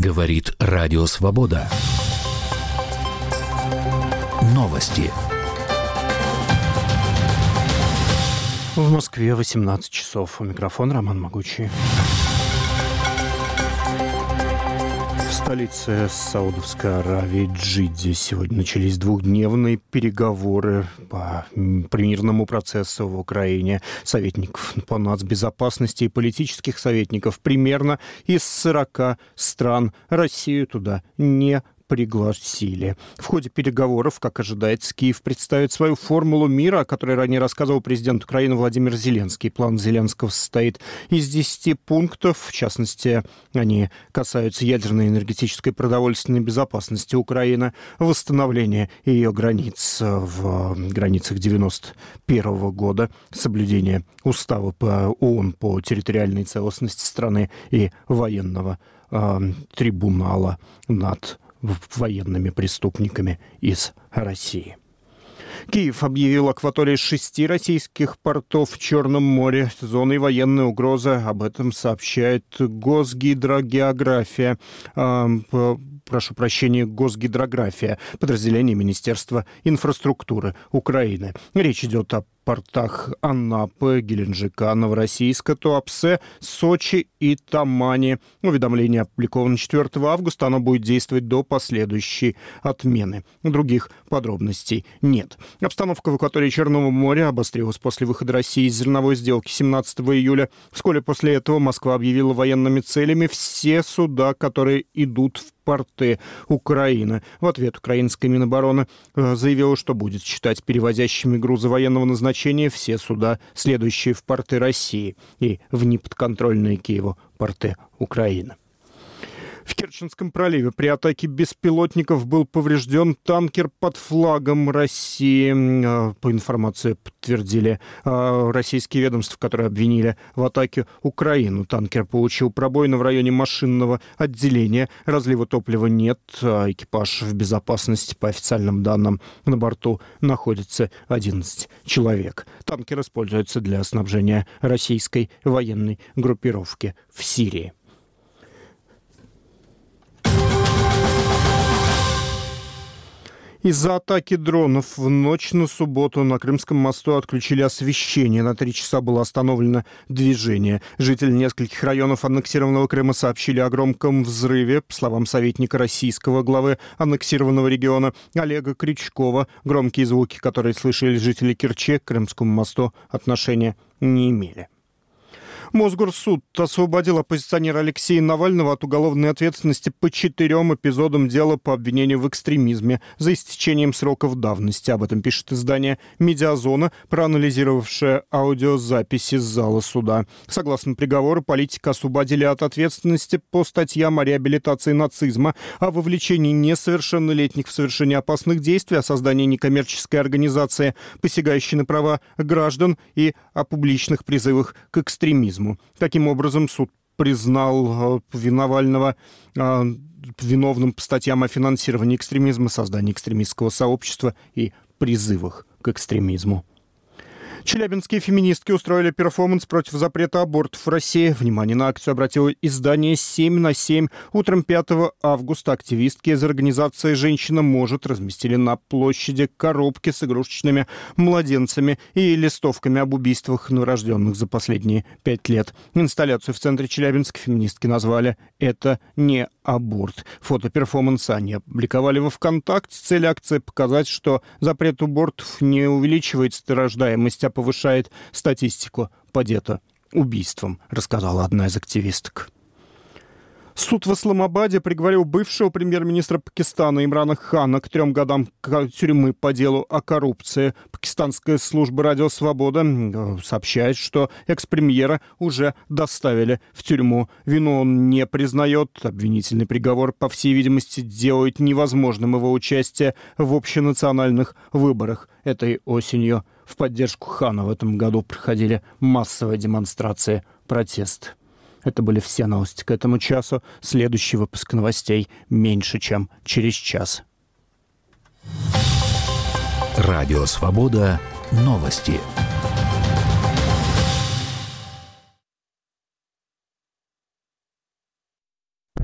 Говорит Радио Свобода. Новости. В Москве 18 часов. У микрофона Роман Могучий. В столице Саудовской Аравии Джидде сегодня начались двухдневные переговоры по мирному процессу в Украине. Советников по нацбезопасности и политических советников примерно из 40 стран. Россию туда не пригласили. В ходе переговоров, как ожидается, Киев представит свою формулу мира, о которой ранее рассказывал президент Украины Владимир Зеленский. План Зеленского состоит из 10 пунктов. В частности, они касаются ядерной, энергетической, продовольственной безопасности Украины, восстановления ее границ в границах 1991 года, соблюдения устава ООН по территориальной целостности страны и военного трибунала над военными преступниками из России. Киев объявил акватории 6 российских портов в Черном море зоной военной угрозы. Об этом сообщает Госгидрогеография. Госгидрография, подразделение Министерства инфраструктуры Украины. Речь идет о портах Анапы, Геленджика, Новороссийска, Туапсе, Сочи и Тамани. Уведомление опубликовано 4 августа. Оно будет действовать до последующей отмены. Других подробностей нет. Обстановка в акватории Черного моря обострилась после выхода России из зерновой сделки 17 июля. Вскоре после этого Москва объявила военными целями все суда, которые идут в порты Украины. В ответ украинская Минобороны заявила, что будет считать перевозящими грузы военного назначения все суда, следующие в порты России и в неподконтрольные Киеву порты Украины. В Керченском проливе при атаке беспилотников был поврежден танкер под флагом России. По информации подтвердили российские ведомства, которые обвинили в атаке Украину. Танкер получил пробоины в районе машинного отделения. Разлива топлива нет. Экипаж в безопасности. По официальным данным, на борту находится 11 человек. Танкер используется для снабжения российской военной группировки в Сирии. Из-за атаки дронов в ночь на субботу на Крымском мосту отключили освещение. На 3 часа было остановлено движение. Жители нескольких районов аннексированного Крыма сообщили о громком взрыве. По словам советника российского главы аннексированного региона Олега Крючкова, громкие звуки, которые слышали жители Керчи, к Крымскому мосту отношения не имели. Мосгорсуд освободил оппозиционера Алексея Навального от уголовной ответственности по 4 эпизодам дела по обвинению в экстремизме за истечением сроков давности. Об этом пишет издание «Медиазона», проанализировавшее аудиозаписи с зала суда. Согласно приговору, политика освободили от ответственности по статьям о реабилитации нацизма, о вовлечении несовершеннолетних в совершение опасных действий, о создании некоммерческой организации, посягающей на права граждан, и о публичных призывах к экстремизму. Таким образом, суд признал Навального виновным по статьям о финансировании экстремизма, создании экстремистского сообщества и призывах к экстремизму. Челябинские феминистки устроили перформанс против запрета абортов в России. Внимание на акцию обратило издание «7 на 7». Утром 5 августа активистки из организации «Женщина может» разместили на площади коробки с игрушечными младенцами и листовками об убийствах новорожденных за последние 5 лет. Инсталляцию в центре Челябинска феминистки назвали «Это не аборт». Фото перформанса они опубликовали во ВКонтакте. Цель акции — показать, что запрет абортов не увеличивает рождаемость, а повышает статистику по детоубийствам, рассказала одна из активисток. Суд в Исламабаде приговорил бывшего премьер-министра Пакистана Имрана Хана к 3 годам тюрьмы по делу о коррупции. Пакистанская служба «Радио Свобода» сообщает, что экс-премьера уже доставили в тюрьму. Вину он не признает. Обвинительный приговор, по всей видимости, делает невозможным его участие в общенациональных выборах. Этой осенью в поддержку Хана в этом году проходили массовые демонстрации протеста. Это были все новости к этому часу. Следующий выпуск новостей меньше, чем через час. Радио Свобода. Новости.